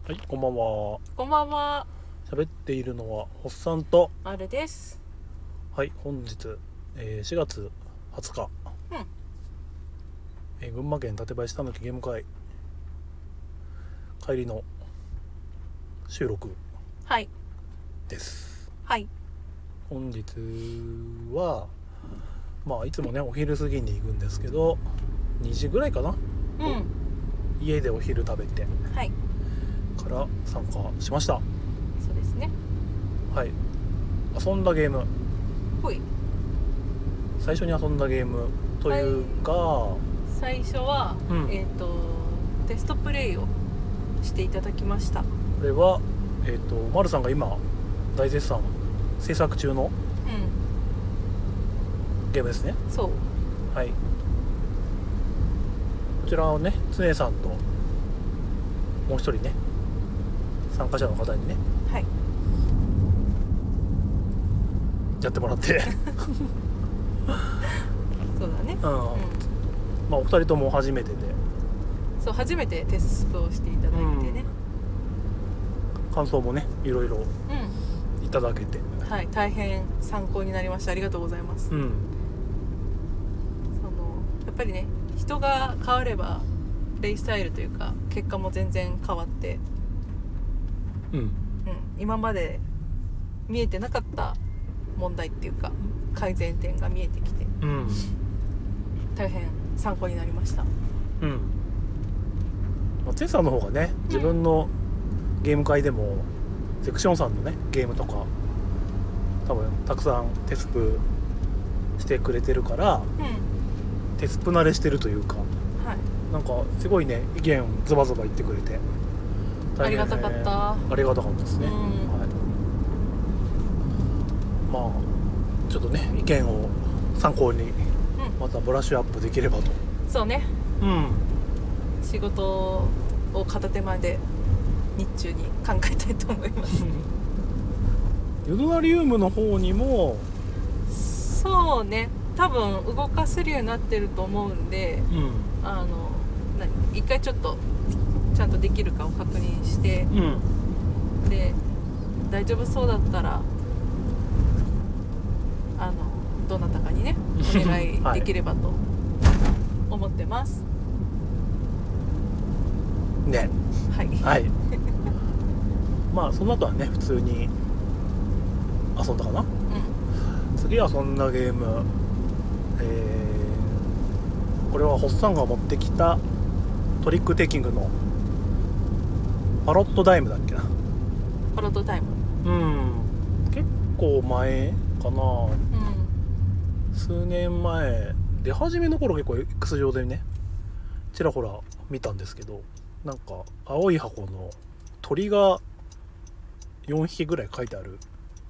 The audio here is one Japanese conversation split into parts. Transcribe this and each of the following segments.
はい、こんばんは。 こんばんは。 喋っているのはおっさんと、 あれです。 はい、本日、4月20日、 うん。 群馬県館林たぬきゲーム会帰りの収録はい。 です。 はい。 本日は、いつもねお昼過ぎに行くんですけど、2時ぐらいかな、 うん。 家でお昼食べてはい。 から参加しました。 そうですね。 はい、遊んだゲーム、 ほい。 最初に遊んだゲームというか、 最初は、 うん、 テストプレイをしていただきました。 これは丸さんが今大絶賛制作中のうゲームですね。 ん。そう。 はい、こちらをね常さんともう一人ね参加者の方にねはい。 やってもらってそうだね。 うん、お二人とも初めてで、 そう、初めてテストをしていただいてね。 感想もねいろいろいただけて、 はい。大変参考になりました。ありがとうございます。やっぱりね、人が変わればプレイスタイルというか結果も全然変わって、今まで見えてなかった問題っていうか改善点が見えてきて、大変参考になりました。 常さんの方がね自分のゲーム会でもセクションさんのねゲームとか多分たくさんテスプしてくれてるから、テスプ慣れしてるというか、なんかすごいね意見ズバズバ言ってくれてありがたかった。 ありがたかったですね。ちょっとね意見を参考にまたブラッシュアップできればと。 そうね。仕事を片手間で日中に考えたいと思いますユドナリウムの方にもそうね、多分動かせるようになってると思うんで、一回ちょっとちゃんとできるかを確認して、で大丈夫そうだったらどなたかにねお願いできればと思ってますね。はいその後はね普通に遊んだかな。次遊んだゲーム、これはホッサンが持ってきたトリックテイキングのパロットダイムだっけな。 パロットタイム。 結構前かな、数年前出始めの頃結構 X 上でねちらほら見たんですけど、なんか青い箱の鳥が4匹ぐらい書いてある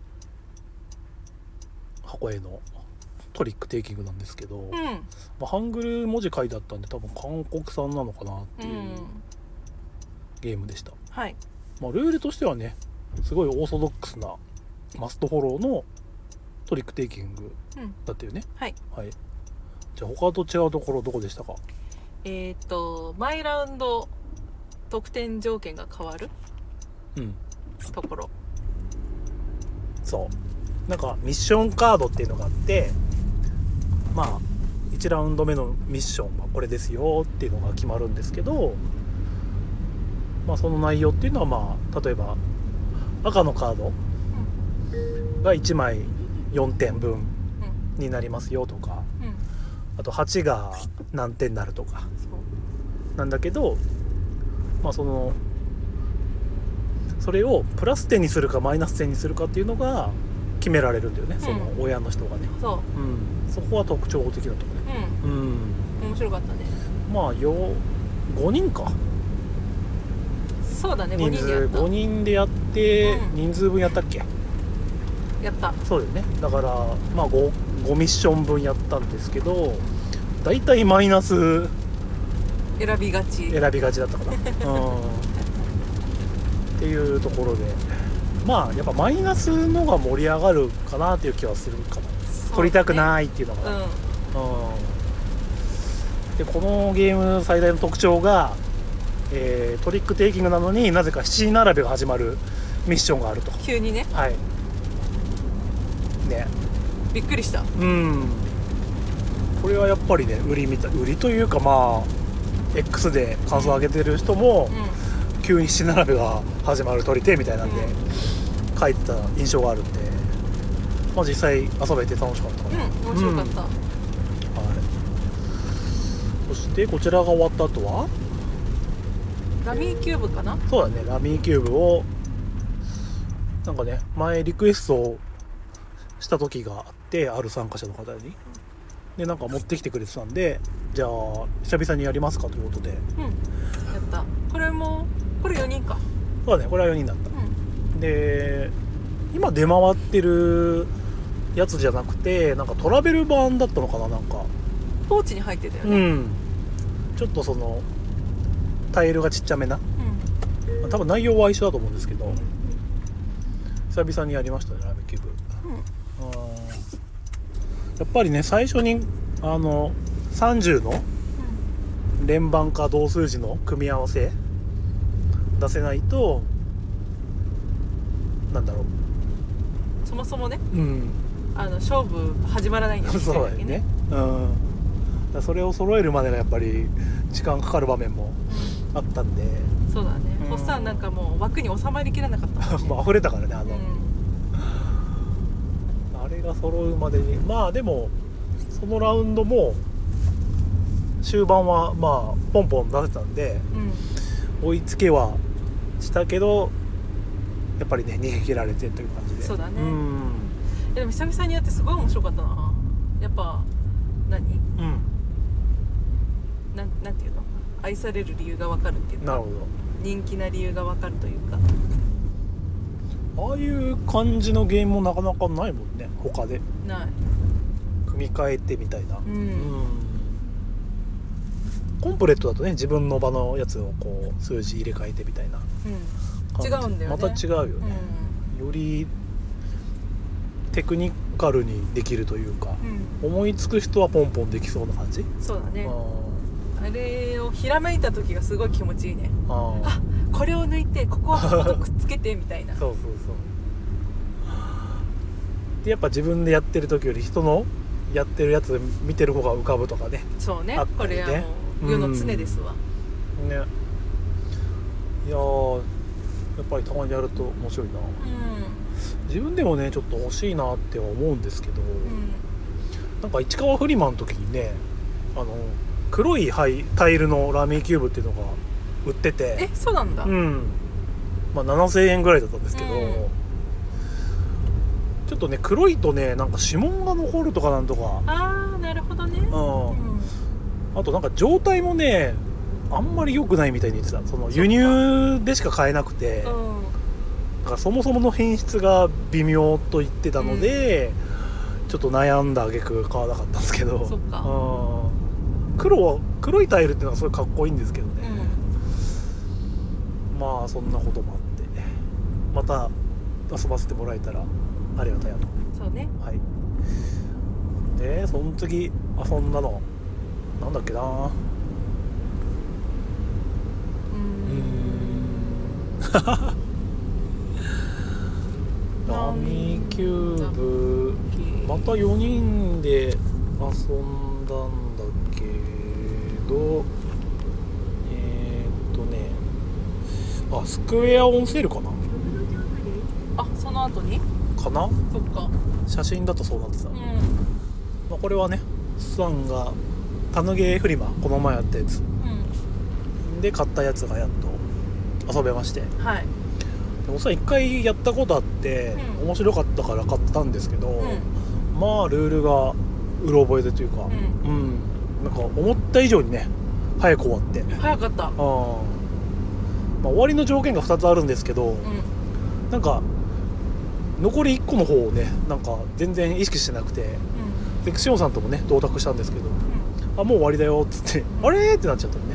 箱絵のトリックテイキングなんですけど、ハングル文字書いてあったんで多分韓国産なのかなっていうゲームでした。ルールとしてはねすごいオーソドックスなマストフォローのトリックテイキングだったよね。じゃあ他と違うところどこでしたか？ 毎ラウンド得点条件が変わる、ところ。 そうなんかミッションカードっていうのがあって、1ラウンド目のミッションはこれですよっていうのが決まるんですけど、その内容っていうのは例えば赤のカードが1枚4点分になりますよとか、あと8が何点になるとかなんだけど、それをプラス点にするかマイナス点にするかっていうのが決められるんだよね、その親の人がね。そこは特徴的なとこね。 面白かったね。 5人か。 そうだね、 5人でやって、人数分やったっけ？ やった。 そうだよね。だから5ミッション分やったんですけど、だいたいマイナス選びがちだったかなっていうところで、やっぱマイナスのが盛り上がるかなっていう気はするかな。取りたくないっていうのが、でこのゲーム最大の特徴がトリックテイキングなのになぜか7人並べが始まるミッションがあると。 急にね。 はいね、 びっくりした。 これはやっぱりね売りというか、まあ X で感想を上げてる人も、急に7人並べが始まる取り手みたいなんで、書いてた印象があるんで、まあ、実際遊べて楽しかったかな。 面白かった、はい。 そしてこちらが終わった後はラミーキューブかな。 そうだね、ラミーキューブをなんかね前リクエストをした時があって、ある参加者の方にでなんか持ってきてくれてたんで、じゃあ久々にやりますかということで、やった。これ4人か。 そうだね、これは4人だった、で今出回ってるやつじゃなくて、なんかトラベル版だったのかな。なんかポーチに入ってたよね。 ちょっとそのタイルがちっちゃめな、多分内容は一緒だと思うんですけど、久々にやりましたね、ラミキューブ。やっぱりね最初に30の連番か同数字の組み合わせ出せないと、なんだろう、 そもそもね、勝負始まらないんですよね。 そうだよね。それを揃えるまでがやっぱり時間かかる場面もあったんで。 そうだね。おっさんなんかもう枠に収まりきらなかったもう溢れたからね、あれが揃うまでに、まあでもそのラウンドも終盤はまあポンポン出せたんで、追いつけはしたけど、やっぱりね逃げ切られてという感じで。 そうだね。でも久々にやってすごい面白かったな。やっぱなんていうの、愛される理由が分かるっていうか、なるほど、人気な理由が分かるというか、 ああいう感じのゲームもなかなかないもんね、他で。 ない。 組み替えてみたいな。コンプレットだとね、自分の場のやつをこう数字入れ替えてみたいな、 違うんだよね。 また違うよね、よりテクニカルにできるというか、思いつく人はポンポンできそうな感じ。 そうだね。あれをひらめいた時がすごい気持ちいいね。あ、これを抜いてここはこことくっつけてみたいな。そうで、やっぱ自分でやってる時より人のやってるやつ見てる方が浮かぶとかね。 そうね、これはもう世の常ですわ、 ね。いややっぱりたまにやると面白いな、自分でもねちょっと欲しいなっては思うんですけど、なんか市川フリマの時にね、黒いタイルのラミーキューブっていうのが売ってて。 そうなんだ。 まあ7000円ぐらいだったんですけど、ちょっとね黒いとねなんか指紋が残るとかなんとか。 なるほどね。 あとなんか状態もねあんまり良くないみたいに言ってた。その輸入でしか買えなくて、だからそもそもの品質が微妙と言ってたので、ちょっと悩んだ挙句買わなかったんですけど。そっか。黒いタイルっていうのがすごいかっこいいんですけどね、まあそんなこともあってまた遊ばせてもらえたらありがたいなと。 そうね。 はい。でその次遊んだのなんだっけな。ラミーキューブまた4人で遊んだんだけど、スクエアオンセールかな。 その後にかな。 そっか。写真だとそうなってた。これはねスワンがタヌゲーフリマこの前やったやつ、で買ったやつがやっと遊べまして、でもさ1回やったことあって、面白かったから買ったんですけど、まあルールがうろ覚えでというか、なんか思った以上にね早く終わって。 早かった。 終わりの条件が2つあるんですけど、なんか残り1個の方をねなんか全然意識してなくて、でクシオンさんともね同卓したんですけど、もう終わりだよっつってあれってなっちゃったよね。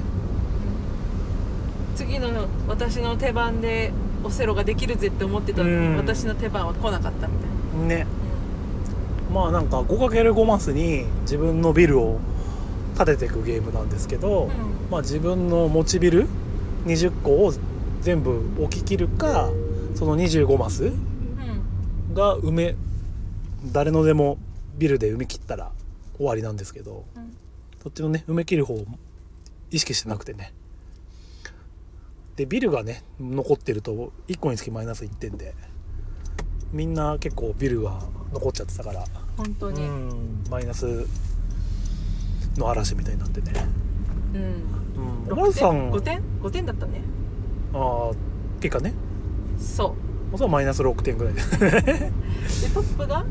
次の私の手番でオセロができるぜって思ってたのに、私の手番は来なかったみたいなね。 まあなんか 5×5 マスに自分のビルを建てていくゲームなんですけど、まあ自分の持ちビル 20個を全部置き切るか、その25マスが誰のでもビルで埋め切ったら終わりなんですけど、そっちのね埋め切る方を意識してなくてね、でビルがね残ってると1個につきマイナス1点で、みんな結構ビルが残っちゃってたから、 本当にマイナスの嵐みたいになってね。おばあさん 5点だったね。 結果ね。 そうはマイナス6点ぐらいででトップが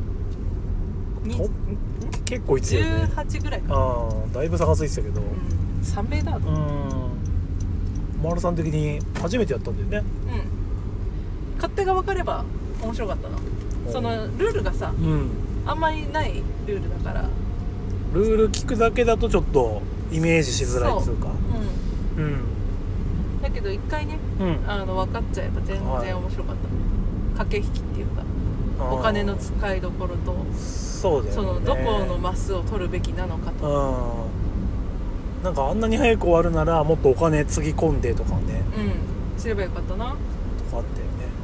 結構いつよね、 18ぐらいかな。 だいぶ差がついてたけど、 3名だと。 丸さん的に初めてやったんだよね。 勝手が分かれば面白かったな。そのルールがさ、あんまりないルールだから、 ルール聞くだけだとちょっとイメージしづらいっていうか、 だけど一回ね、分かっちゃえば全然面白かった、駆け引きっていうか、お金の使いどころと、 そうだよね、 そのどこのマスを取るべきなのかと、 なんかあんなに早く終わるならもっとお金つぎ込んでとかね、 すればよかったなとかあったよね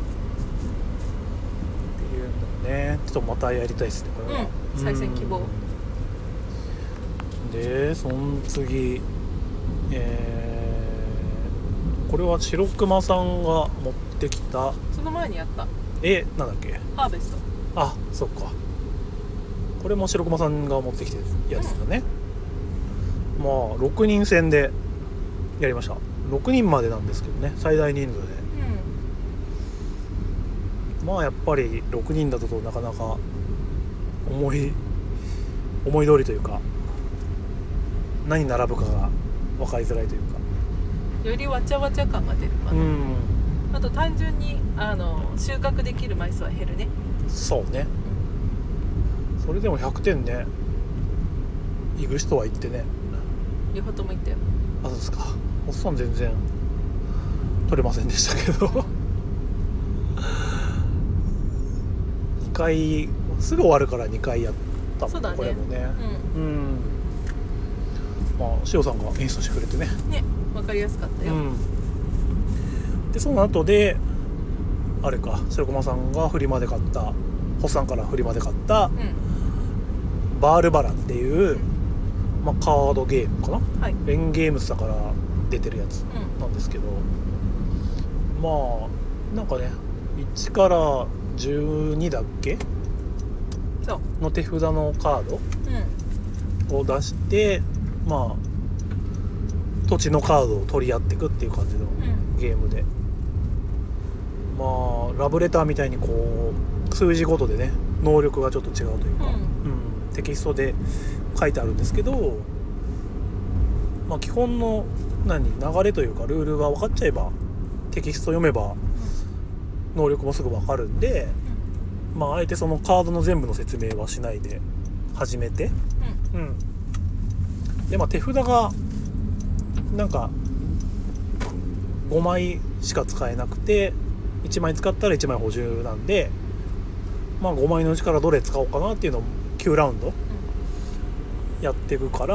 っていうのね。ちょっとまたやりたいですねこれは。 再戦希望で、その次これは白熊さんが持ってきた、 その前にやったなんだっけ、 ハーベスト。 そっか、これも白熊さんが持ってきてるやつだね。6人戦でやりました。6人までなんですけどね、最大人数で、やっぱり6人だとなかなか思い通りというか、何並ぶかが分かりづらいというか、 よりわちゃわちゃ感が出るかな。あと単純に収穫できる枚数は減るね。 そうね、それでも100点ね、行く人は行ってね。 両方とも行ったよ。 そうですか。おっさん全然取れませんでしたけど2回すぐ終わるから2回やったもん。そうだね、これもね。塩さんが演出してくれてね、 分かりやすかったよ。 でその後であれか、白駒さんがフリマで買った、ホッさんからフリマで買った、バールバラっていう、カードゲームかな、エンゲームズだから出てるやつなんですけど、なんかね1から12だっけの手札のカードを出して、土地のカードを取り合っていくっていう感じのゲームで、ラブレターみたいにこう数字ごとでね能力がちょっと違うというか、テキストで書いてあるんですけど、基本の流れというかルールが分かっちゃえば、テキスト読めば能力もすぐ分かるんで、あえてそのカードの全部の説明はしないで始めて、で手札がなんか5枚しか使えなくて、1枚使ったら1枚補充なんで、5枚のうちからどれ使おうかなっていうのを9ラウンドやっていくから、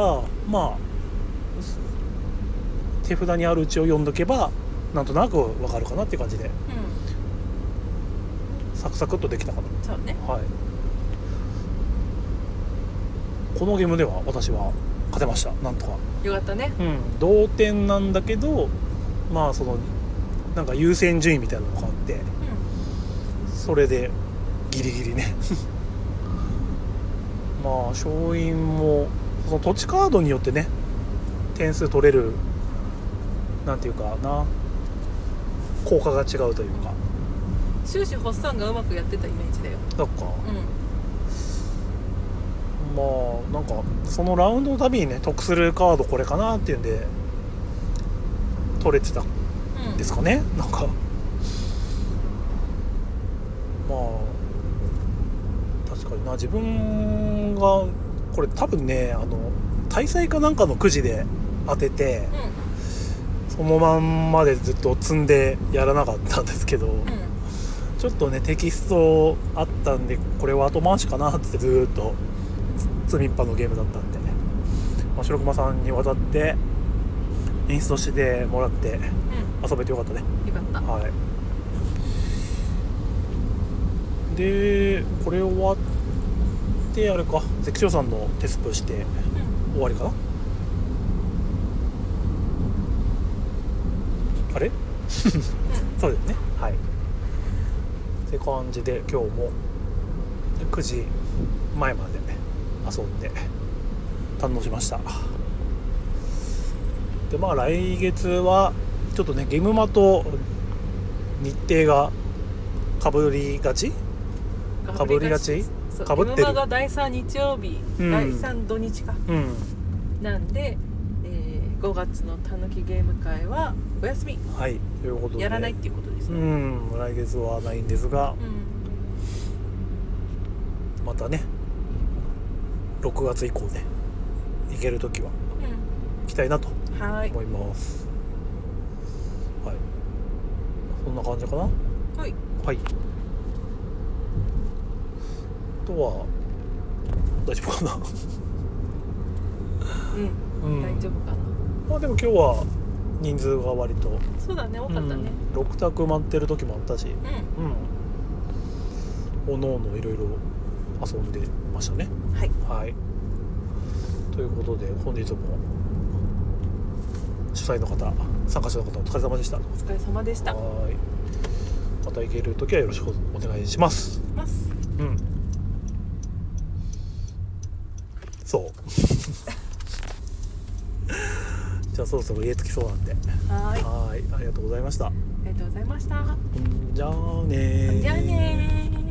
手札にあるうちを読んどけばなんとなく分かるかなっていう感じで、サクサクっとできたかな。 そうね、 このゲームでは私は勝てました。なんとかよかったね。 同点なんだけど、そのなんか優先順位みたいなのがあって、それでギリギリね勝因もその土地カードによってね点数取れるなんていうかな、効果が違うというか、 終始ホッサンがうまくやってたイメージだよ。 なんか、なんかそのラウンドのたびにね得するカードこれかなっていうんで取れてたんですかね、なんか確かにな。自分がこれ多分ね大祭かなんかのくじで当てて、そのまんまでずっと積んでやらなかったんですけど、ちょっとねテキストあったんでこれは後回しかなってずっと積みっぱのゲームだったんで、白熊さんに渡ってインストしてもらって遊べてよかったね。 よかった。 はい。でこれ終わってあれか、関所さんのテスプして終わりかな。あれそうですね。はい。って感じで今日も9時前まで遊んで堪能しました。でまあ来月はちょっとねゲームマと日程がかぶりがちかぶってる。 ゲームマが第3日曜日、第3土日か、なんで、5月のたぬきゲーム会はお休み、 はいということでやらないっていうことですね。 来月はないんですが、またね6月以降で行けるときは行きたいなと思います。はい、そんな感じかな。はい、はい、あとは大丈夫かな大丈夫かな。 まあでも今日は人数が割とそうだね、多かったね。 6択待ってる時もあったし、おのおのいろいろ遊んでましたね。はい、はい、ということで本日も主催の方、参加者の方お疲れ様でした。お疲れ様でした。 はい、また行ける時はよろしくお願いします。そうじゃあそろそろ家着きそうなんで、はい、ありがとうございました。 ありがとうございました。 じゃあね